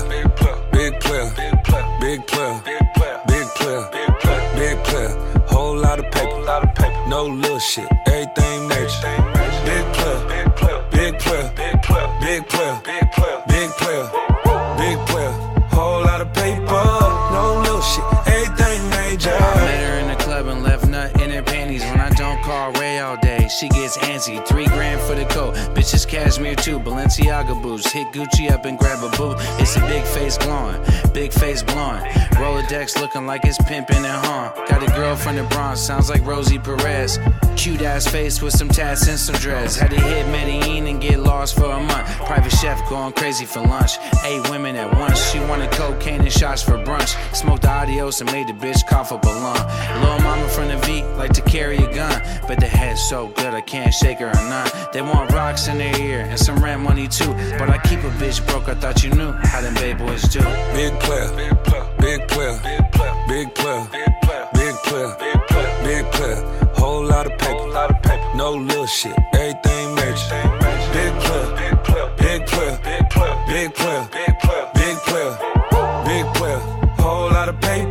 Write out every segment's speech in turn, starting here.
player, big player, big player, big player, big player, big player. Whole lot of paper, no little shit, everything major. Big player, big player, big player, big player, big player, big player. Whole lot of paper, no little shit, everything major. I met her in the club and left nut in her panties. When I don't call Ray all day, she gets antsy. $3 grand for the coat, bitches cashmere too. Balenciaga boots, hit Gucci up and grab a boot. It's a big face glowing, big face blowing. Rolodex looking like it's pimping and harm. Got a girl from the Bronx, sounds like Rosie Perez. Cute ass face with some tats and some dreads. Had to hit Medellin and get lost for a month. Private chef going crazy for lunch. 8 women at once. She wanted cocaine and shots for brunch. Smoked the adios and made the bitch cough up a lung. Little mama from the V like to carry a gun, but the head's so good I can't shake her or none. They want rocks in their ear and some rent money too, but I keep a bitch broke. I thought you knew how them bad boys do. Big player, big player, big player, big player, big player, big player. Whole lot of paper, no little shit, everything major. Big player, big player, big player, big player, big player, big player. Whole lot of paper,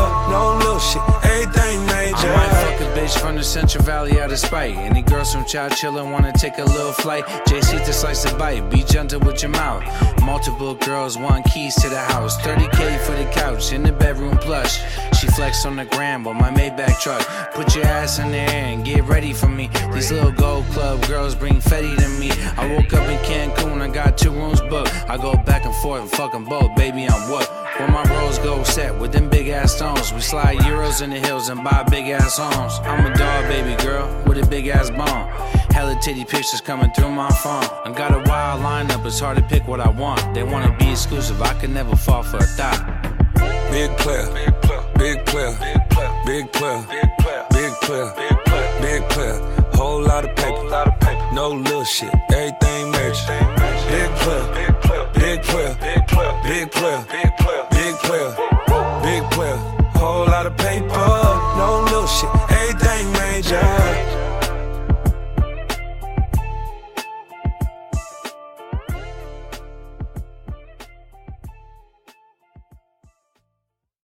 no little shit, everything major. I might fuck a bitch from the Central Valley out of spite. Any girls from Chowchilla wanna take a little flight. JC to slice a bite, be gentle with your mouth. Multiple girls want keys to the house. 30K for the couch, in the bedroom plush. She flex on the gram with my Maybach truck. Put your ass in the air and get ready for me. These little gold club girls bring Fetty to me. I woke up in Cancun, I got 2 rooms booked. I go back and forth and fucking both, baby, I'm what? Where my rose gold set with them big ass stones. We slide euros in the hills and buy big ass homes. I'm a dog, baby girl, with a big ass bone. Hella titty pictures coming through my phone. I got a wild lineup, it's hard to pick what I want. They wanna be exclusive, I could never fall for a thought. Big player, big player, big player, big player, big player, big player. Whole lot of paper, no little shit, everything major. Big player, big player, big player, big player,